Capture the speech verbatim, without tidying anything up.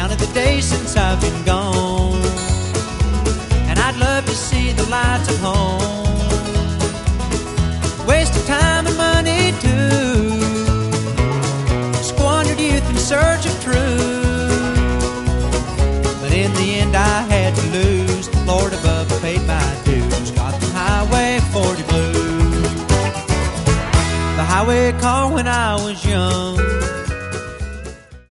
counted the days since I've been gone, and I'd love to see the lights of home. Wasted time and money too, squandered youth in search of truth, but in the end I had to lose. Lord above, I paid my dues, got the Highway forty blues. The highway car when I was young,